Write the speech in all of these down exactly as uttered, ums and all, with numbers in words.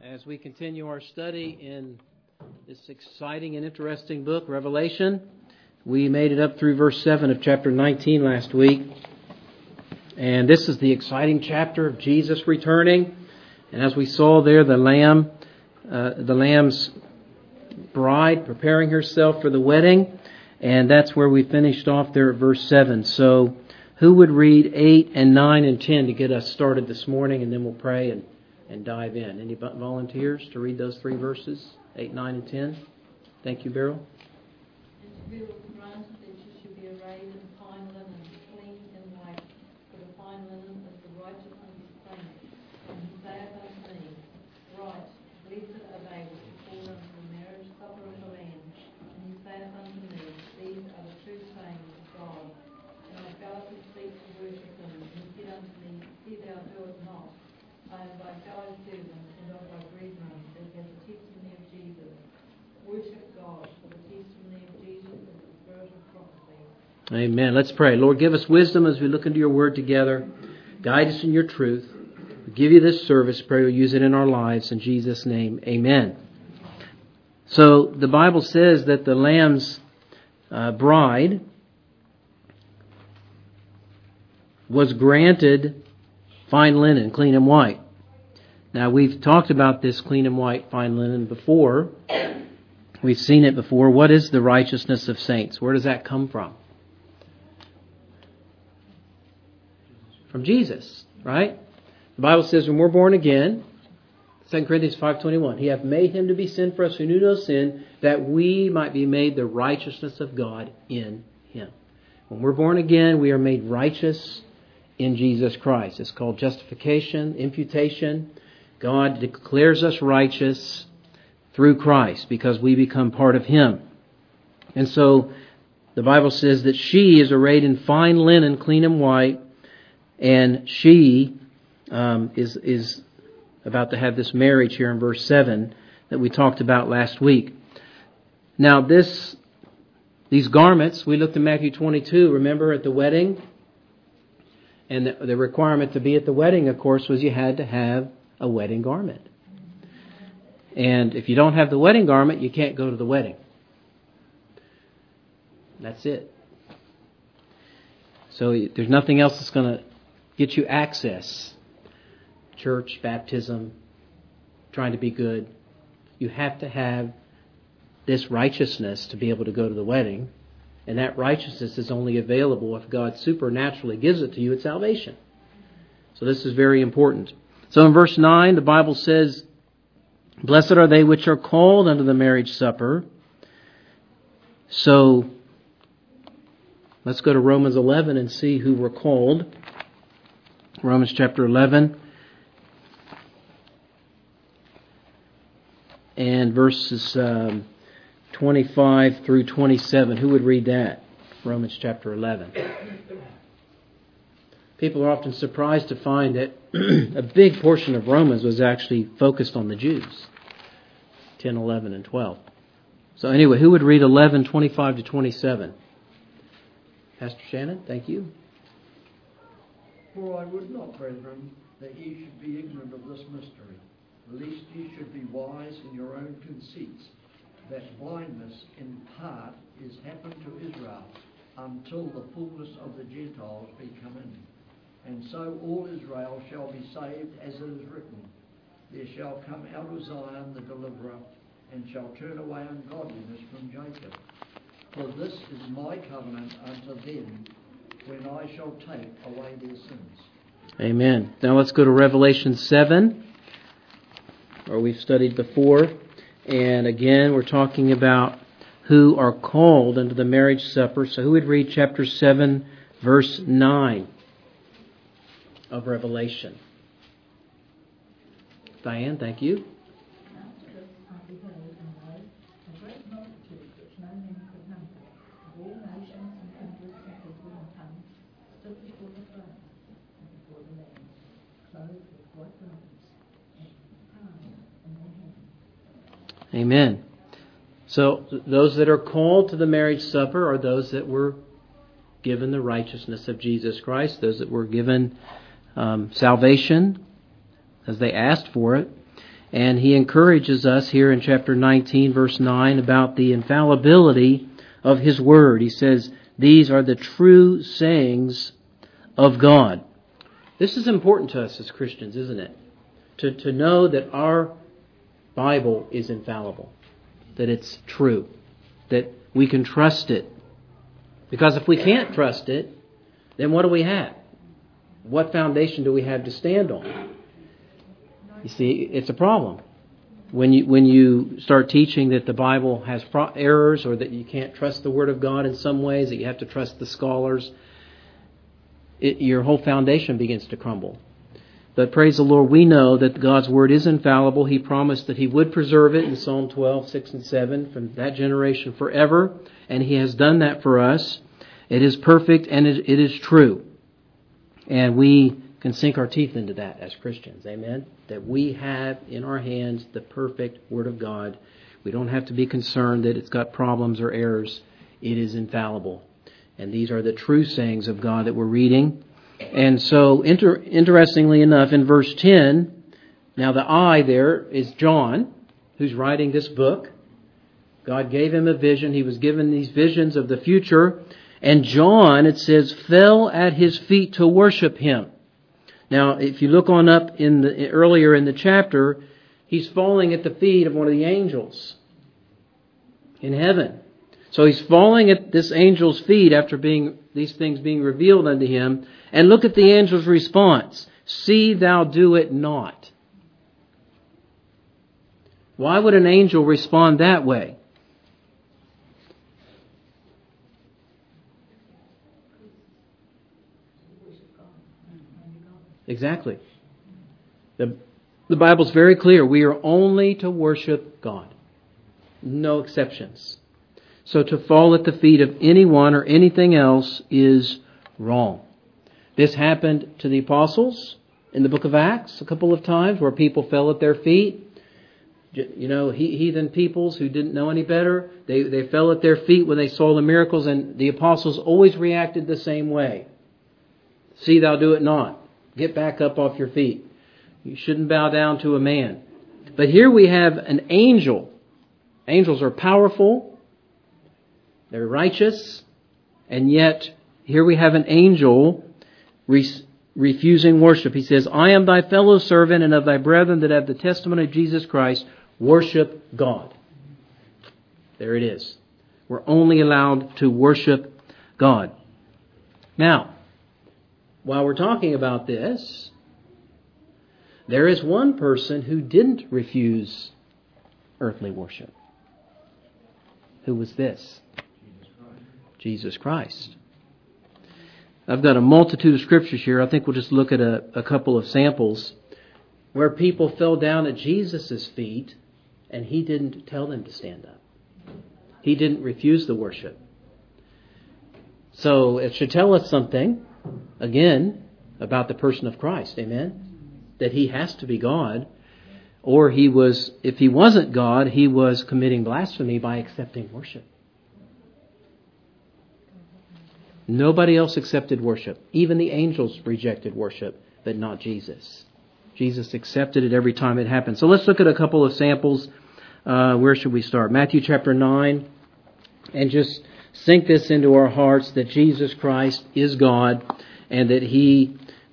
as we continue our study in this exciting and interesting book, Revelation. We made it up through verse seven of chapter nineteen last week. And this is the exciting chapter of Jesus returning. And as we saw there, the Lamb, uh, the Lamb's bride preparing herself for the wedding. And that's where we finished off there at verse seven. So who would read eight and nine and ten to get us started this morning? And then we'll pray and, and dive in. Any volunteers to read those three verses, eight, nine, and ten? Thank you, Beryl. Amen. Let's pray. Lord, give us wisdom as we look into your word together. Guide us in your truth. We give you this service. Pray you'll use it in our lives. In Jesus' name, amen. So the Bible says that the Lamb's uh, bride was granted fine linen, clean and white. Now, we've talked about this clean and white fine linen before. We've seen it before. What is the righteousness of saints? Where does that come from? From Jesus, right? The Bible says when we're born again, Second Corinthians five twenty-one, He hath made Him to be sin for us who knew no sin, that we might be made the righteousness of God in Him. When we're born again, we are made righteous in Jesus Christ. It's called justification, imputation. God declares us righteous through Christ because we become part of Him. And so the Bible says that she is arrayed in fine linen, clean and white, and she um, is is about to have this marriage here in verse seven that we talked about last week. Now this these garments, we looked at Matthew twenty-two, remember, at the wedding? And the, the requirement to be at the wedding, of course, was you had to have a wedding garment. And if you don't have the wedding garment, you can't go to the wedding. That's it. So there's nothing else that's going to get you access. Church, baptism, trying to be good. You have to have this righteousness to be able to go to the wedding. And that righteousness is only available if God supernaturally gives it to you at salvation. So this is very important. So in verse nine, the Bible says, blessed are they which are called unto the marriage supper. So let's go to Romans eleven and see who were called. Romans chapter eleven and verses um, twenty-five through twenty-seven. Who would read that? Romans chapter eleven. People are often surprised to find that a big portion of Romans was actually focused on the Jews. ten, eleven, and twelve. So anyway, who would read eleven, twenty-five to twenty-seven? Pastor Shannon, thank you. For I would not, brethren, that ye should be ignorant of this mystery, lest ye should be wise in your own conceits, that blindness in part is happened to Israel, until the fullness of the Gentiles be come in. And so all Israel shall be saved, as it is written, there shall come out of Zion the deliverer, and shall turn away ungodliness from Jacob. For this is my covenant unto them, when I shall take away their sins. Amen. Now let's go to Revelation seven, where we've studied before. And again, we're talking about who are called unto the marriage supper. So who would read chapter seven, verse nine of Revelation? Diane, thank you. Amen. So those that are called to the marriage supper are those that were given the righteousness of Jesus Christ, those that were given um, salvation as they asked for it. And he encourages us here in chapter nineteen, verse nine, about the infallibility of His Word. He says, these are the true sayings of God. This is important to us as Christians, isn't it? To, to know that our Bible is infallible, that it's true, that we can trust it. Because if we can't trust it, then what do we have? What foundation do we have to stand on? You see, it's a problem. When you when you start teaching that the Bible has pro- errors, or that you can't trust the Word of God in some ways, that you have to trust the scholars, it, your whole foundation begins to crumble. But praise the Lord, we know that God's Word is infallible. He promised that He would preserve it in Psalm twelve, six and seven from that generation forever. And He has done that for us. It is perfect and it, it is true. And we can sink our teeth into that as Christians. Amen? That we have in our hands the perfect Word of God. We don't have to be concerned that it's got problems or errors. It is infallible. And these are the true sayings of God that we're reading. And so, inter- interestingly enough, in verse ten, now the I there is John, who's writing this book. God gave him a vision. He was given these visions of the future. And John, it says, fell at His feet to worship Him. Now, if you look on up in the earlier in the chapter, he's falling at the feet of one of the angels in heaven. So he's falling at this angel's feet after being these things being revealed unto him. And look at the angel's response. See thou do it not. Why would an angel respond that way? Exactly. The, the Bible's very clear. We are only to worship God. No exceptions. So to fall at the feet of anyone or anything else is wrong. This happened to the apostles in the book of Acts a couple of times where people fell at their feet. You know, heathen peoples who didn't know any better, they, they fell at their feet when they saw the miracles, and the apostles always reacted the same way. See thou do it not. Get back up off your feet. You shouldn't bow down to a man. But here we have an angel. Angels are powerful. They're righteous. And yet, here we have an angel re- refusing worship. He says, I am thy fellow servant and of thy brethren that have the testimony of Jesus Christ. Worship God. There it is. We're only allowed to worship God. Now, while we're talking about this, there is one person who didn't refuse earthly worship. Who was this? Jesus Christ. I've got a multitude of scriptures here. I think we'll just look at a, a couple of samples where people fell down at Jesus' feet and He didn't tell them to stand up. He didn't refuse the worship. So it should tell us something, again, about the person of Christ. Amen? That He has to be God. Or He was, if He wasn't God, He was committing blasphemy by accepting worship. Nobody else accepted worship. Even the angels rejected worship, but not Jesus. Jesus accepted it every time it happened. So let's look at a couple of samples. Uh, where should we start? Matthew chapter nine. And just sink this into our hearts that Jesus Christ is God and that He,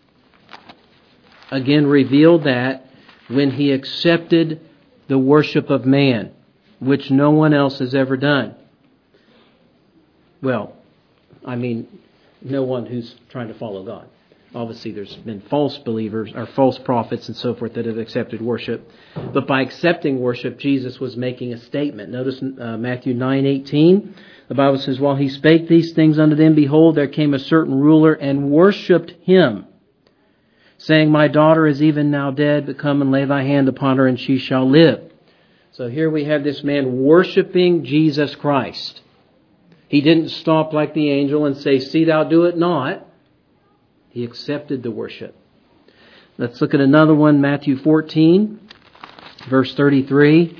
again, revealed that when He accepted the worship of man, which no one else has ever done. Well, I mean, no one who's trying to follow God. Obviously, there's been false believers or false prophets and so forth that have accepted worship. But by accepting worship, Jesus was making a statement. Notice uh, Matthew nine eighteen. The Bible says, while He spake these things unto them, behold, there came a certain ruler and worshipped Him, saying, my daughter is even now dead, but come and lay thy hand upon her, and she shall live. So here we have this man worshiping Jesus Christ. He didn't stop like the angel and say, see thou do it not. He accepted the worship. Let's look at another one, Matthew fourteen, verse thirty-three.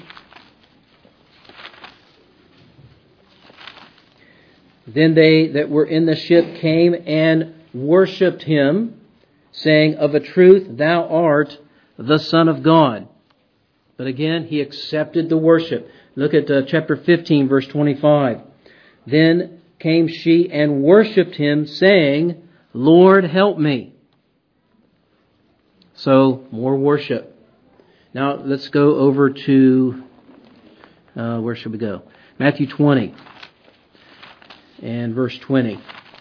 Then they that were in the ship came and worshipped Him, saying, of a truth thou art the Son of God. But again, he accepted the worship. Look at uh, chapter fifteen, verse twenty-five. Then came she and worshipped him, saying, Lord, help me. So, more worship. Now, let's go over to, uh, where should we go? Matthew twenty and verse twenty.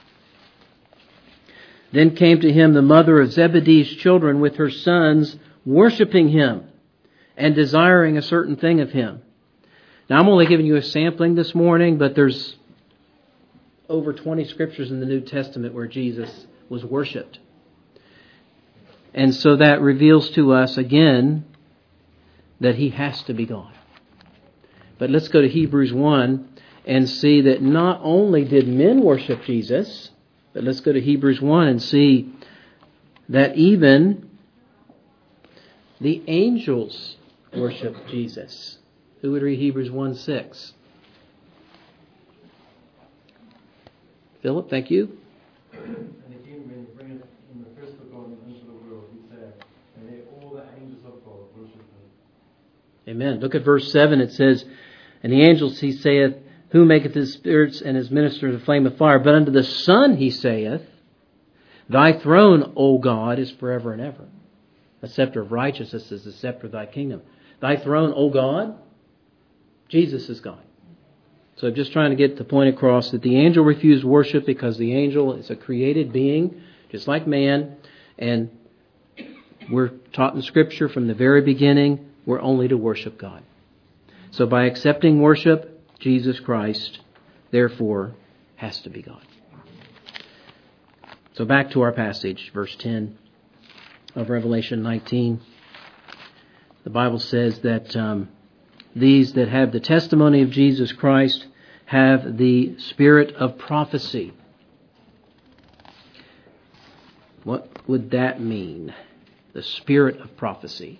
Then came to him the mother of Zebedee's children with her sons, worshipping him and desiring a certain thing of him. Now, I'm only giving you a sampling this morning, but there's over twenty scriptures in the New Testament where Jesus was worshipped. And so that reveals to us again that he has to be God. But let's go to Hebrews one and see that not only did men worship Jesus, but let's go to Hebrews one and see that even the angels worship Jesus. Who would read Hebrews one six? Philip, thank you. And again, when you bring it in the first begotten into the world, he said, and they all the angels of God worship him. Amen. Look at verse seven. It says, And the angels, he saith, Who maketh his spirits and his ministers a flame of fire? But unto the Son he saith, Thy throne, O God, is forever and ever. A scepter of righteousness is the scepter of thy kingdom. Thy throne, O God, Jesus is God. So I'm just trying to get the point across that the angel refused worship because the angel is a created being, just like man. And we're taught in Scripture from the very beginning, we're only to worship God. So by accepting worship, Jesus Christ, therefore, has to be God. So back to our passage, verse ten of Revelation nineteen. The Bible says that um, these that have the testimony of Jesus Christ have the spirit of prophecy. What would that mean? The spirit of prophecy.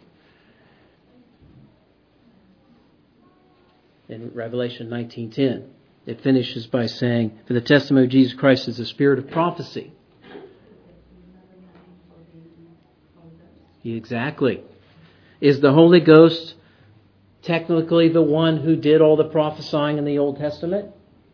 In Revelation nineteen ten, it finishes by saying, For the testimony of Jesus Christ is the spirit of prophecy. Exactly. Is the Holy Ghost technically the one who did all the prophesying in the Old Testament?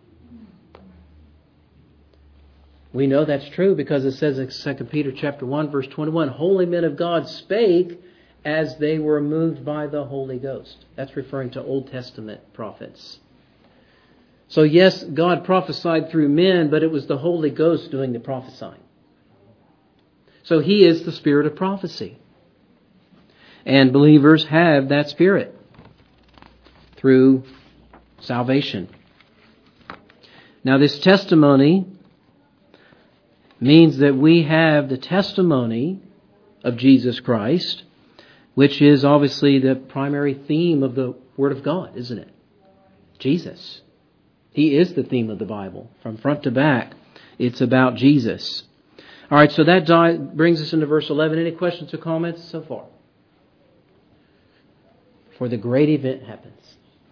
We know that's true because it says in Second Peter chapter one, verse twenty-one, Holy men of God spake as they were moved by the Holy Ghost. That's referring to Old Testament prophets. So yes, God prophesied through men, but it was the Holy Ghost doing the prophesying. So He is the spirit of prophecy. And believers have that spirit through salvation. Now this testimony means that we have the testimony of Jesus Christ, which is obviously the primary theme of the Word of God, isn't it? Jesus. He is the theme of the Bible. From front to back, it's about Jesus. All right, so that di- brings us into verse eleven. Any questions or comments so far? For the great event happens.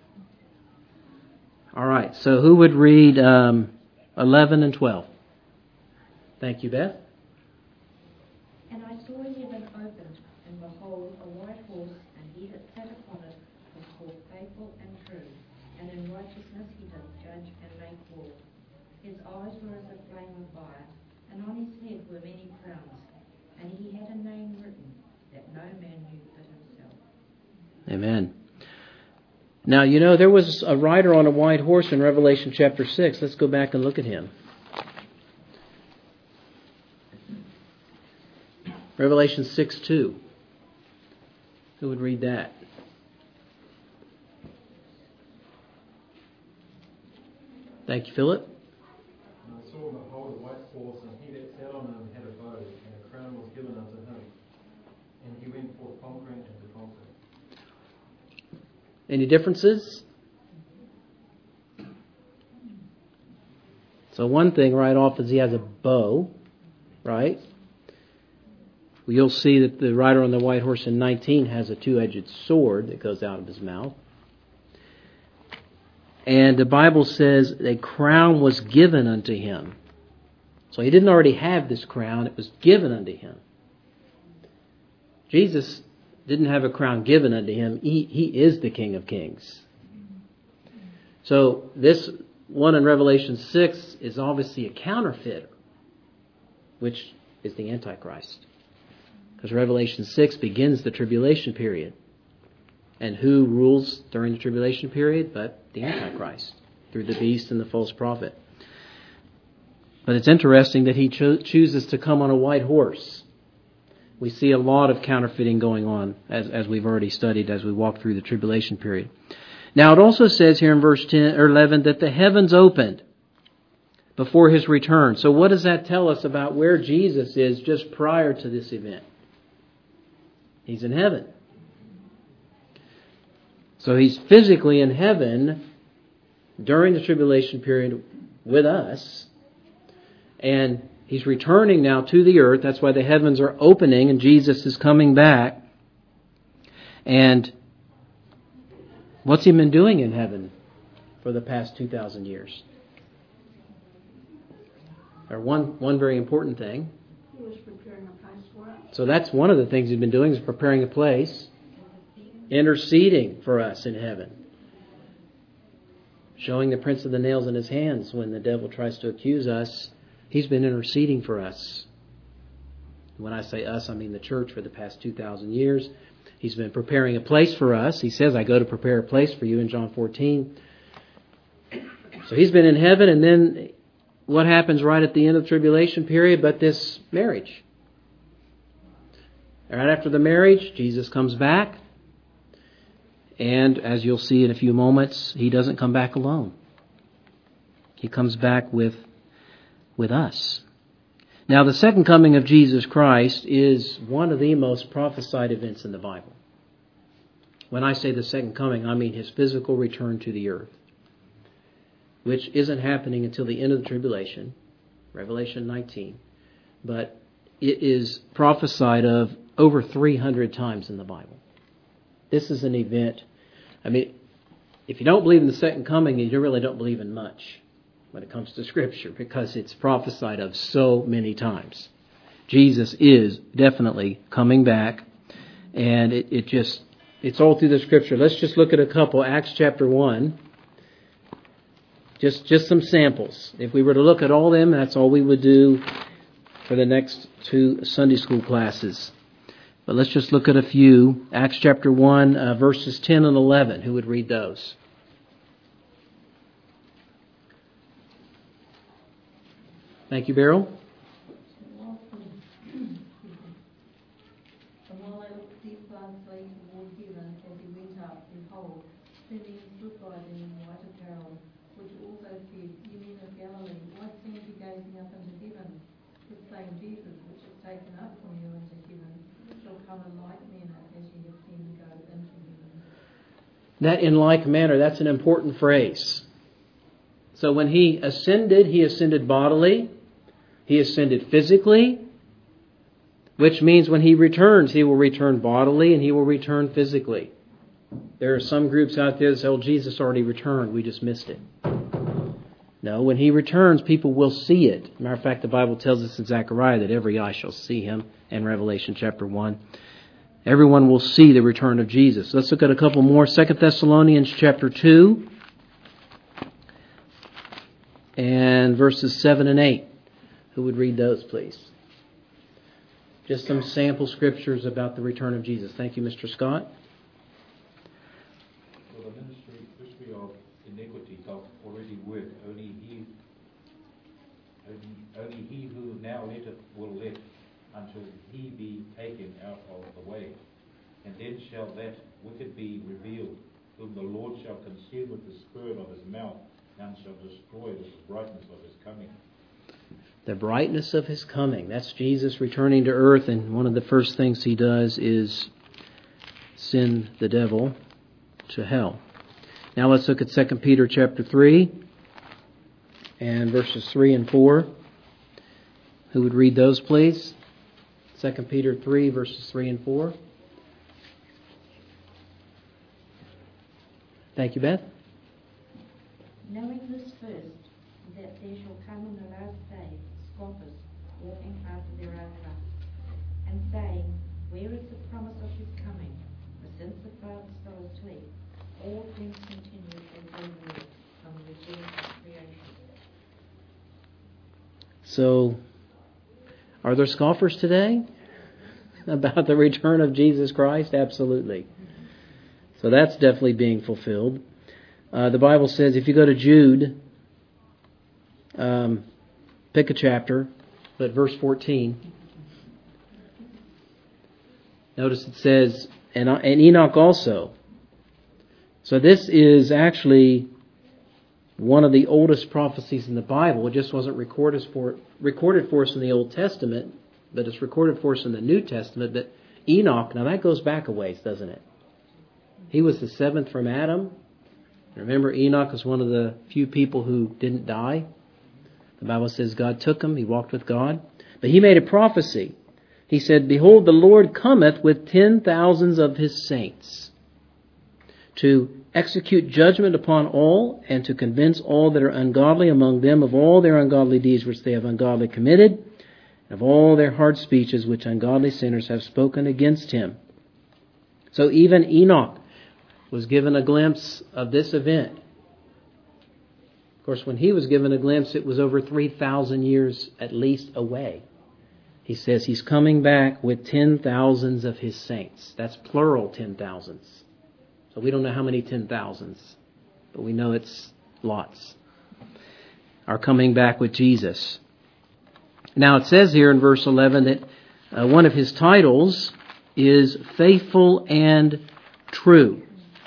All right, so who would read um, eleven and twelve? Thank you, Beth. And I saw heaven opened, and behold, a white horse, and he that sat upon it was called Faithful and True, and in righteousness he doth judge and make war. His eyes were as a flame of fire, and on his head were many crowns, and he had a name written that no man knew but himself. Amen. Now, you know, there was a rider on a white horse in Revelation chapter six. Let's go back and look at him. Revelation six two. Who would read that? Thank you, Philip. And I saw, behold, a white horse, and he that sat on him had a bow, and a crown was given unto him. And he went forth conquering and to conquer. Any differences? So one thing right off is he has a bow, right? Well, you'll see that the rider on the white horse in nineteen has a two-edged sword that goes out of his mouth. And the Bible says a crown was given unto him. So he didn't already have this crown, it was given unto him. Jesus didn't have a crown given unto him. He, he is the King of Kings. So this one in Revelation six is obviously a counterfeiter, which is the Antichrist. Because Revelation six begins the tribulation period. And who rules during the tribulation period but the Antichrist, through the beast and the false prophet. But it's interesting that he cho- chooses to come on a white horse. We see a lot of counterfeiting going on, as, as we've already studied as we walk through the tribulation period. Now it also says here in verse ten or eleven that the heavens opened before his return. So what does that tell us about where Jesus is just prior to this event? He's in heaven. So he's physically in heaven during the tribulation period with us. And he's returning now to the earth. That's why the heavens are opening and Jesus is coming back. And what's he been doing in heaven for the past two thousand years? Or one, one very important thing. He was preparing a place for us. So that's one of the things he's been doing, is preparing a place. Interceding for us in heaven. Showing the prints of the nails in his hands when the devil tries to accuse us. He's been interceding for us. When I say us, I mean the church for the past two thousand years. He's been preparing a place for us. He says, I go to prepare a place for you in John fourteen. So he's been in heaven, and then what happens right at the end of the tribulation period but this marriage? Right after the marriage, Jesus comes back. And as you'll see in a few moments, he doesn't come back alone. He comes back with, with us. Now, the second coming of Jesus Christ is one of the most prophesied events in the Bible. When I say the second coming, I mean his physical return to the earth, which isn't happening until the end of the tribulation, Revelation nineteen. But it is prophesied of over three hundred times in the Bible. This is an event. I mean, if you don't believe in the second coming, you really don't believe in much when it comes to Scripture, because it's prophesied of so many times. Jesus is definitely coming back, and it, it just, it's all through the Scripture. Let's just look at a couple. Acts chapter one. Just, just some samples. If we were to look at all of them, that's all we would do for the next two Sunday school classes. But let's just look at a few. Acts chapter one, uh, verses ten and eleven. Who would read those? Thank you, Beryl. And while they looked steadfastly toward heaven as he went up, behold, sending stood by them in white apparel, which also said, Ye men of Galilee, why stand ye gazing up into heaven? This same Jesus, which is taken up from you into heaven, shall come in like manner as ye have seen him go into heaven. That in like manner, that's an important phrase. So when he ascended, he ascended bodily, he ascended physically, which means when he returns, he will return bodily and he will return physically. There are some groups out there that say, oh, Jesus already returned, we just missed it. No, when he returns, people will see it. Matter of fact, the Bible tells us in Zechariah that every eye shall see him, in Revelation chapter one. Everyone will see the return of Jesus. Let's look at a couple more. Second Thessalonians chapter two and verses seven and eight. Who would read those, please? Just some sample scriptures about the return of Jesus. Thank you, Mister Scott. Well, the ministry, ministry of iniquity doth already work. Only he, only, only he who now letteth will let until he be taken out of the way. And then shall that wicked be revealed, whom the Lord shall consume with the spirit of his mouth, and shall destroy with the brightness of his coming. The brightness of his coming. That's Jesus returning to earth, and one of the first things he does is send the devil to hell. Now let's look at Second Peter chapter three and verses three and four. Who would read those, please? Second Peter three, verses three and four. Thank you, Beth. Knowing this first, that there shall come in the last days scoffers, walking after their own lusts, and saying, Where is the promise of his coming? For since the fathers fell asleep, all things continue as they were from the beginning of creation. So, are there scoffers today about the return of Jesus Christ? Absolutely. So that's definitely being fulfilled. Uh, the Bible says, if you go to Jude, um, pick a chapter, but verse fourteen. Notice it says, and, and Enoch also. So this is actually one of the oldest prophecies in the Bible. It just wasn't recorded for, recorded for us in the Old Testament, but it's recorded for us in the New Testament. But Enoch, now that goes back a ways, doesn't it? He was the seventh from Adam. Remember, Enoch was one of the few people who didn't die. The Bible says God took him. He walked with God. But he made a prophecy. He said, behold, the Lord cometh with ten thousands of his saints to execute judgment upon all and to convince all that are ungodly among them of all their ungodly deeds which they have ungodly committed, and of all their hard speeches which ungodly sinners have spoken against him. So even Enoch was given a glimpse of this event. Of course, when he was given a glimpse, it was over three thousand years at least away. He says he's coming back with ten thousands of his saints. That's plural ten thousands. So we don't know how many ten thousands, but we know it's lots. Are coming back with Jesus. Now it says here in verse eleven that uh, one of his titles is faithful and true.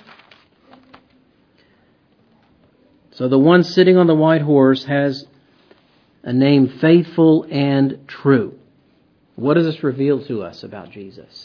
So the one sitting on the white horse has a name, faithful and true. What does this reveal to us about Jesus?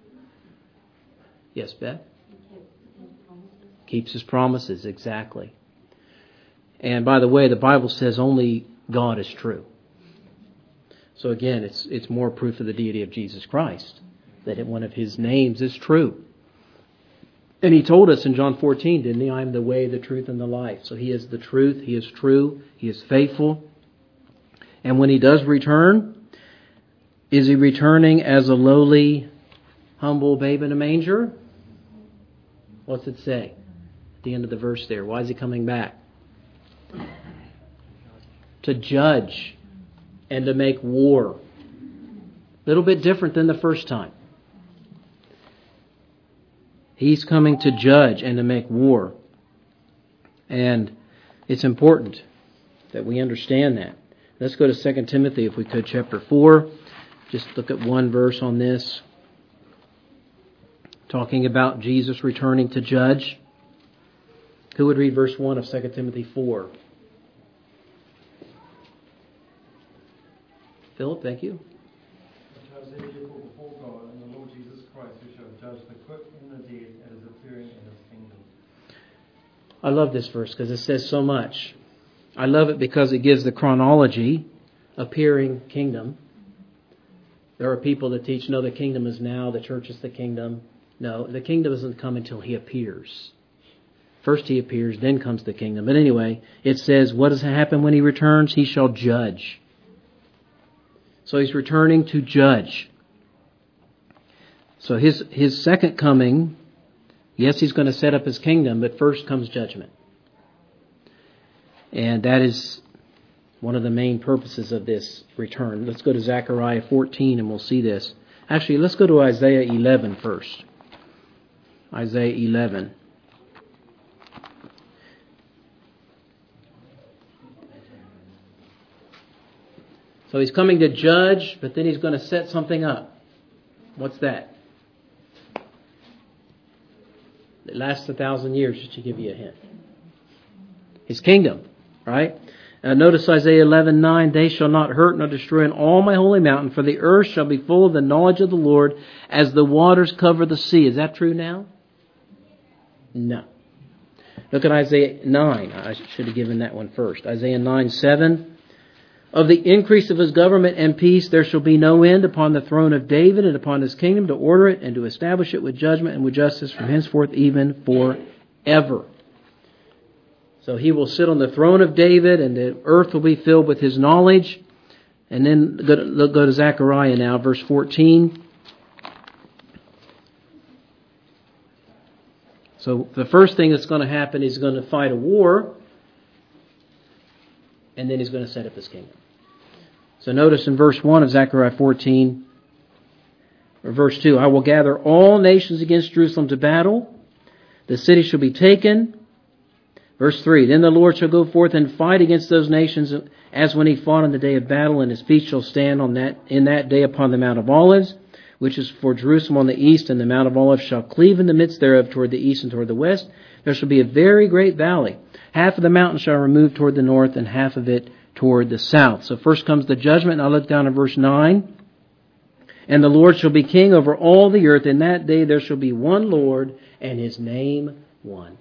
Yes, Beth? Keeps his promises, exactly. And by the way, the Bible says only God is true. So again, it's it's more proof of the deity of Jesus Christ, that one of his names is true. And he told us in John fourteen, didn't he? I am the way, the truth, and the life. So he is the truth, he is true, he is faithful. And when he does return, is he returning as a lowly, humble babe in a manger? What's it say at the end of the verse there? Why is he coming back? To judge and to make war. A little bit different than the first time. He's coming to judge and to make war. And it's important that we understand that. Let's go to Second Timothy, if we could, chapter four. Just look at one verse on this. Talking about Jesus returning to judge. Who would read verse one of Second Timothy four? Philip, thank you. Before God and the Lord Jesus Christ, who shall judge the quick and the dead at his appearing in his kingdom. I love this verse because it says so much. I love it because it gives the chronology, appearing kingdom. There are people that teach, no, the kingdom is now, the church is the kingdom. No, the kingdom doesn't come until he appears. First he appears, then comes the kingdom. But anyway, it says, what does happen when he returns? He shall judge. So he's returning to judge. So his his second coming, yes, he's going to set up his kingdom, but first comes judgment. And that is one of the main purposes of this return. Let's go to Zechariah fourteen and we'll see this. Actually, let's go to Isaiah eleven first. Isaiah eleven. So he's coming to judge, but then he's going to set something up. What's that? It lasts a thousand years, just to give you a hint. His kingdom, right? Uh, notice Isaiah eleven nine, they shall not hurt nor destroy in all my holy mountain, for the earth shall be full of the knowledge of the Lord as the waters cover the sea. Is that true now? No. Look at Isaiah nine. I should have given that one first. Isaiah nine seven. Of the increase of his government and peace there shall be no end upon the throne of David and upon his kingdom, to order it and to establish it with judgment and with justice from henceforth even forever. So he will sit on the throne of David, and the earth will be filled with his knowledge. And then go to, go to Zechariah now, verse fourteen. So the first thing that's going to happen is he's going to fight a war, and then he's going to set up his kingdom. So notice in verse one of Zechariah fourteen, or verse two, I will gather all nations against Jerusalem to battle. The city shall be taken. Verse three, then the Lord shall go forth and fight against those nations as when he fought on the day of battle, and his feet shall stand on that in that day upon the Mount of Olives, which is for Jerusalem on the east, and the Mount of Olives shall cleave in the midst thereof toward the east and toward the west. There shall be a very great valley. Half of the mountain shall remove toward the north, and half of it toward the south. So first comes the judgment. Now look down at verse nine. And the Lord shall be king over all the earth. In that day there shall be one Lord, and his name one.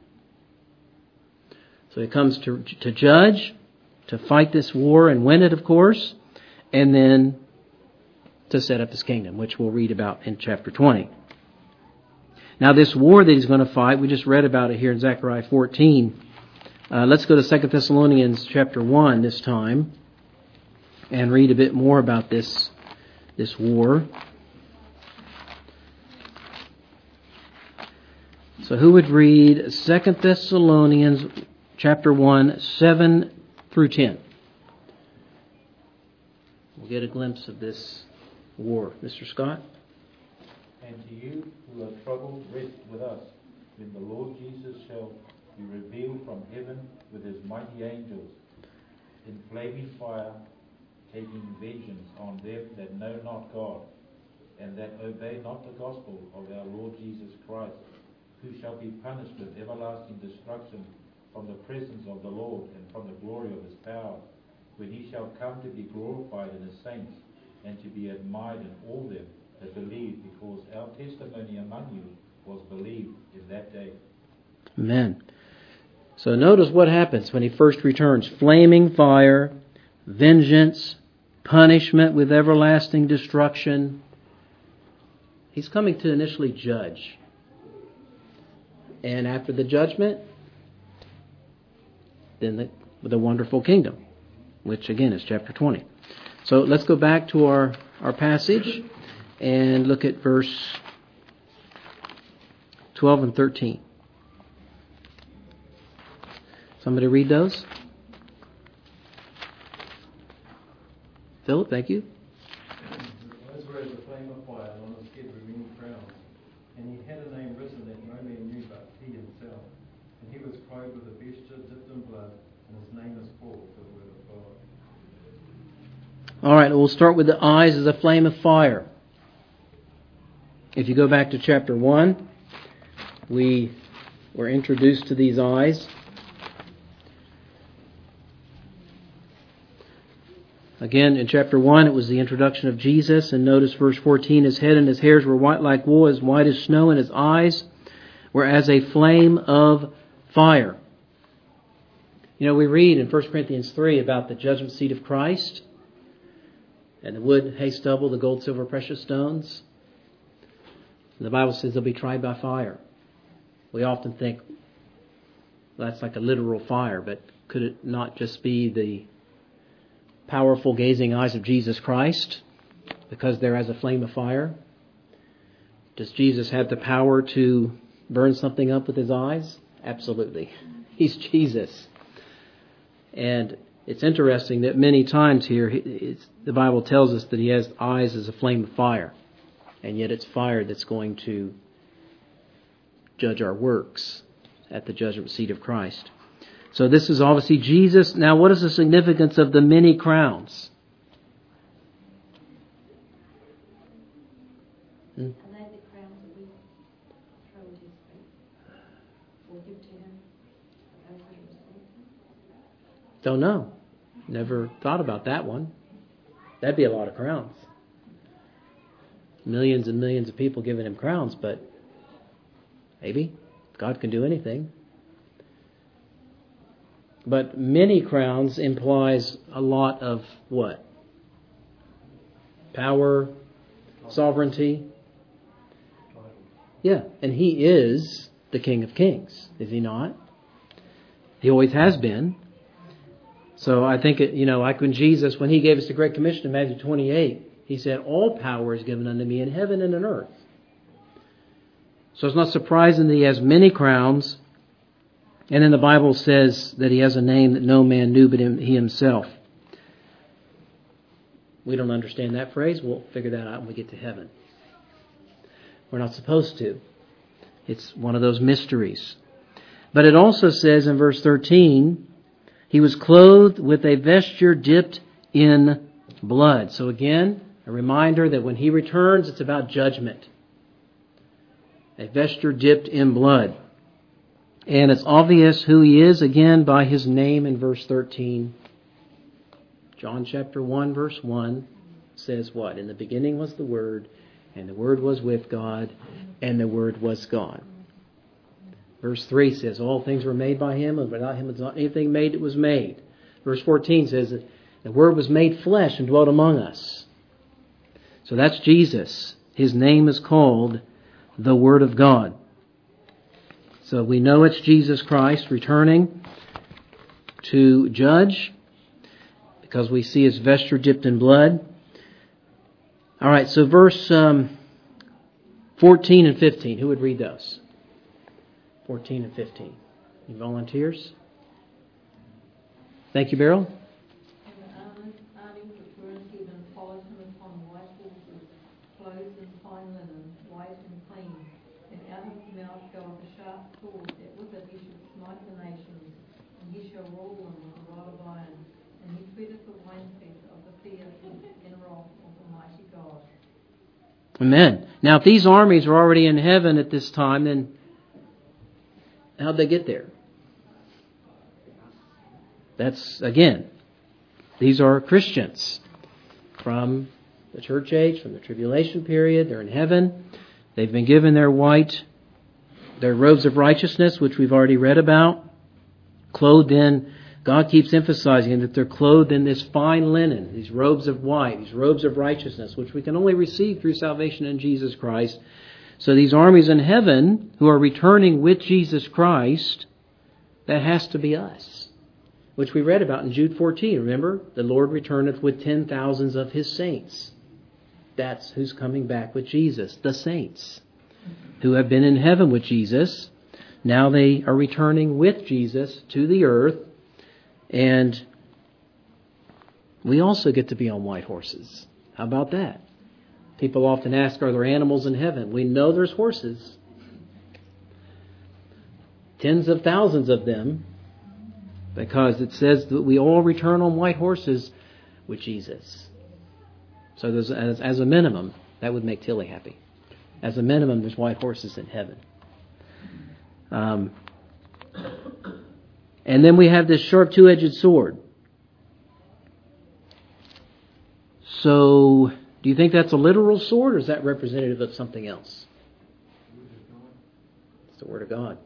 So he comes to, to judge, to fight this war and win it, of course, and then to set up his kingdom, which we'll read about in chapter twenty. Now this war that he's going to fight, we just read about it here in Zechariah fourteen. Uh, let's go to Second Thessalonians chapter one this time and read a bit more about this, this war. So who would read Second Thessalonians chapter one, seven through ten? We'll get a glimpse of this war. Mister Scott? And to you who are troubled, rest with us, when the Lord Jesus shall be revealed from heaven with his mighty angels, in flaming fire, taking vengeance on them that know not God, and that obey not the gospel of our Lord Jesus Christ, who shall be punished with everlasting destruction from the presence of the Lord and from the glory of his power, when he shall come to be glorified in his saints, and to be admired in all them that believe, because our testimony among you was believed in that day. Amen. So notice what happens when he first returns. Flaming fire, vengeance, punishment with everlasting destruction. He's coming to initially judge. And after the judgment, then the, the wonderful kingdom, which again is chapter twenty. So let's go back to our, our passage and look at verse twelve and thirteen. Somebody read those? Philip, thank you. Those were as a flame of fire, and on his head were many crowns. And he had a name written that no man knew but he himself. And he was clothed with a vesture dipped in blood, and his name is Paul, for the word of God. All right, we'll start with the eyes as a flame of fire. If you go back to chapter one, we were introduced to these eyes. Again, in chapter one, it was the introduction of Jesus. And notice verse fourteen, his head and his hairs were white like wool, as white as snow, and his eyes were as a flame of fire. You know, we read in First Corinthians three about the judgment seat of Christ, and the wood, hay, stubble, the gold, silver, precious stones. And the Bible says they'll be tried by fire. We often think, well, that's like a literal fire, but could it not just be the powerful gazing eyes of Jesus Christ, because they're as a flame of fire? Does Jesus have the power to burn something up with his eyes? Absolutely. He's Jesus. And it's interesting that many times here, it's, the Bible tells us that he has eyes as a flame of fire. And yet it's fire that's going to judge our works at the judgment seat of Christ. So this is obviously Jesus. Now, what is the significance of the many crowns? Hmm? Are they the crowns that we throw at his feet or give to him? Are those that receive them? Don't know. Never thought about that one. That'd be a lot of crowns. Millions and millions of people giving him crowns, but maybe God can do anything. But many crowns implies a lot of what? Power, sovereignty. Yeah, and he is the King of Kings, is he not? He always has been. So I think, it, you know, like when Jesus, when he gave us the Great Commission in Matthew twenty-eight, he said, all power is given unto me in heaven and on earth. So it's not surprising that he has many crowns. And then the Bible says that he has a name that no man knew but him, he himself. We don't understand that phrase. We'll figure that out when we get to heaven. We're not supposed to. It's one of those mysteries. But it also says in verse thirteen, he was clothed with a vesture dipped in blood. So again, a reminder that when he returns, it's about judgment. A vesture dipped in blood. And it's obvious who he is, again, by his name in verse thirteen. John chapter one, verse one says what? In the beginning was the Word, and the Word was with God, and the Word was God. Verse three says, all things were made by him, and without him was not anything made that was made. Verse fourteen says that the Word was made flesh and dwelt among us. So that's Jesus. His name is called the Word of God. So we know it's Jesus Christ returning to judge because we see his vesture dipped in blood. All right, so verse um, fourteen and fifteen. Who would read those? fourteen and fifteen. Any volunteers? Thank you, Beryl. And the armies which were in heaven followed him upon white horses, clothed in fine linen, white and clean. And out of his mouth goeth a sharp sword, that with it he should smite the nations, and he shall rule them with a rod of iron. And he treateth the winepress of the fierce and wrath of the mighty God. Amen. Now, if these armies were already in heaven at this time, then how'd they get there? That's, again, these are Christians from the church age, from the tribulation period. They're in heaven. They've been given their white, their robes of righteousness, which we've already read about. Clothed in, God keeps emphasizing that they're clothed in this fine linen, these robes of white, these robes of righteousness, which we can only receive through salvation in Jesus Christ. So these armies in heaven who are returning with Jesus Christ, that has to be us, which we read about in Jude fourteen. Remember, the Lord returneth with ten thousands of his saints. That's who's coming back with Jesus, the saints who have been in heaven with Jesus. Now they are returning with Jesus to the earth, and we also get to be on white horses. How about that? People often ask, are there animals in heaven? We know there's horses. Tens of thousands of them, because it says that we all return on white horses with Jesus. So there's, as, as a minimum, that would make Tilly happy. As a minimum, there's white horses in heaven. Um, and then we have this sharp two-edged sword. So, do you think that's a literal sword, or is that representative of something else? It's the Word of God.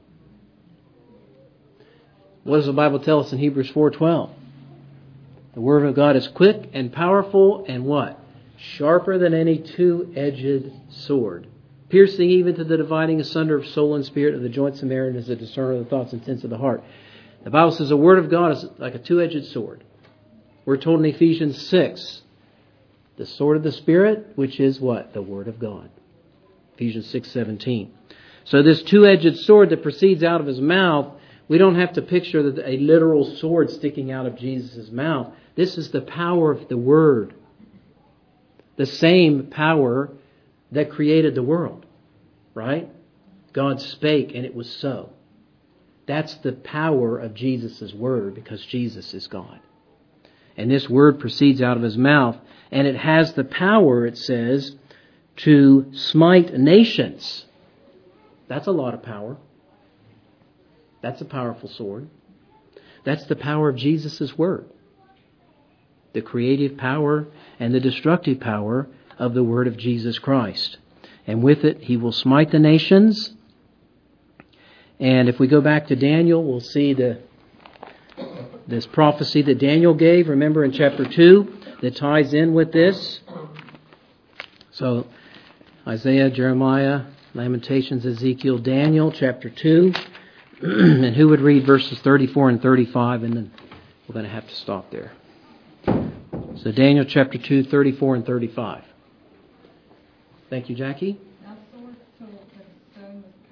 What does the Bible tell us in Hebrews four twelve? The Word of God is quick and powerful and what? Sharper than any two-edged sword, piercing even to the dividing asunder of soul and spirit, of the joints and marrow, and is a discerner of the thoughts and intents of the heart. The Bible says the Word of God is like a two-edged sword. We're told in Ephesians six, the sword of the Spirit, which is what? The Word of God. Ephesians six seventeen. So this two-edged sword that proceeds out of his mouth, we don't have to picture that a literal sword sticking out of Jesus' mouth. This is the power of the Word. The same power that created the world. Right? God spake and it was so. That's the power of Jesus' Word, because Jesus is God. And this Word proceeds out of his mouth. And it has the power, it says, to smite nations. That's a lot of power. That's a powerful sword. That's the power of Jesus' Word. The creative power and the destructive power of the Word of Jesus Christ. And with it, he will smite the nations. And if we go back to Daniel, we'll see the this prophecy that Daniel gave, remember in chapter two, that ties in with this. So, Isaiah, Jeremiah, Lamentations, Ezekiel, Daniel, chapter two. And who would read verses thirty-four and thirty-five, and then we're going to have to stop there. So Daniel chapter two, thirty-four and thirty-five. Thank you, Jackie. Now saw a sword that a stone was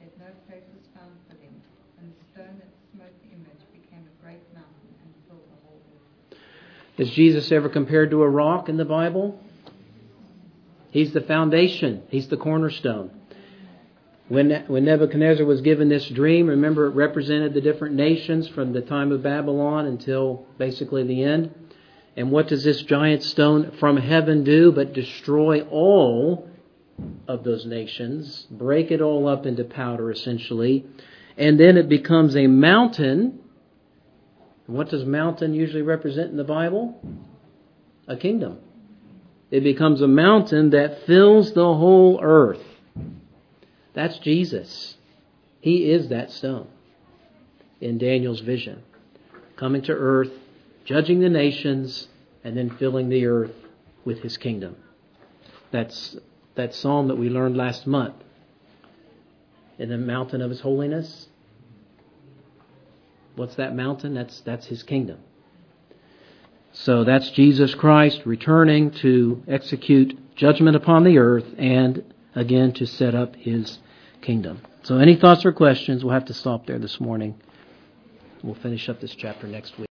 that no place was found for them, and the stone that smote the image became a great mountain and filled the whole earth. Is Jesus ever compared to a rock in the Bible? He's the foundation. He's the cornerstone. When, when Nebuchadnezzar was given this dream, remember it represented the different nations from the time of Babylon until basically the end. And what does this giant stone from heaven do but destroy all of those nations, break it all up into powder essentially, and then it becomes a mountain. What does mountain usually represent in the Bible? A kingdom. It becomes a mountain that fills the whole earth. That's Jesus. He is that stone in Daniel's vision. Coming to earth, judging the nations, and then filling the earth with His kingdom. That's that psalm that we learned last month. In the mountain of His holiness. What's that mountain? That's that's His kingdom. So that's Jesus Christ returning to execute judgment upon the earth and again to set up His kingdom. So any thoughts or questions? We'll have to stop there this morning. We'll finish up this chapter next week.